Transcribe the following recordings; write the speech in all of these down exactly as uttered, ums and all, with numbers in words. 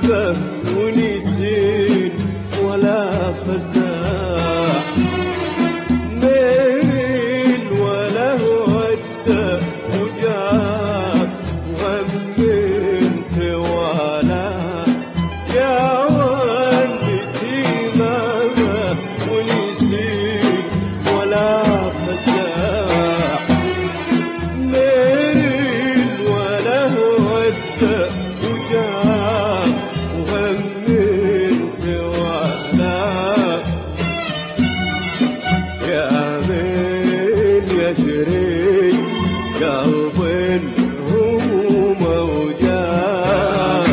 به ونسين ولا فزاع، ميل ولا ودى وجاب وغمنت ولا يا ولدي ما به ونسين ولا فزاع، ميل ولا ودى وجاب وغمنت ولا يا ميل يشري قلب الهموم وجاه،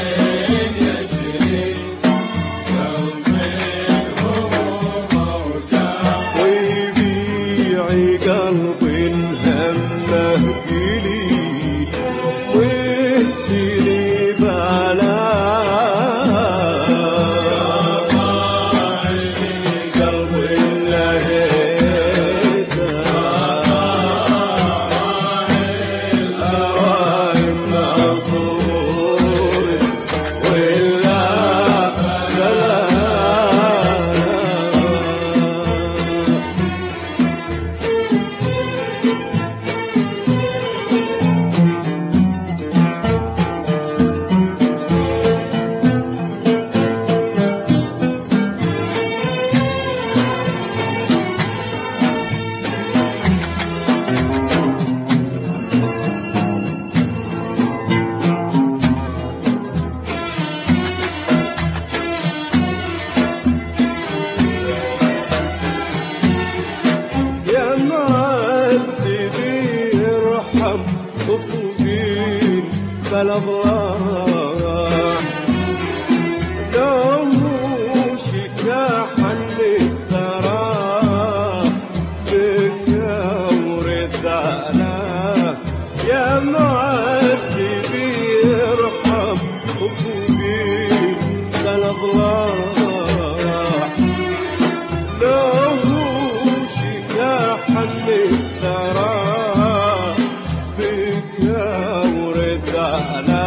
ويبيعي قلب همه قليل ويهديني بلاه، قلب لهيته الهوايم مصور ولا بلا. يا معذبي ارحم وفوقين بلا ضلاع، لو شكاحا للثرى بكى ورثانا، يا معذبي ارحم وفوقين بلا ضلاع، لو شكاحا للثرى بكى ورثانا،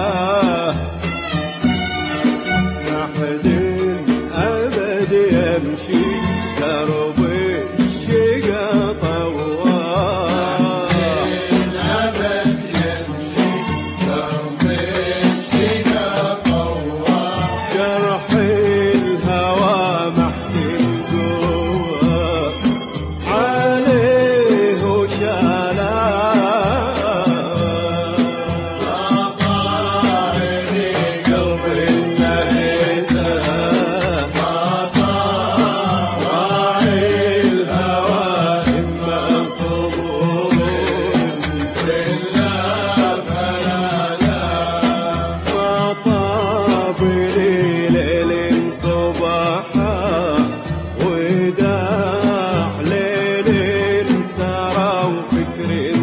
ما حد أبد يمشي درب الشقا طواه، أبد يمشي درب الشقا طواه، جرح الهوى محكم جواه عليه وشالاه، طارني قلب لهيته راعي الهوى إما صبور ولا فلا لا، ما طاب لي ليل صباحا وداع ليل سرى وفكري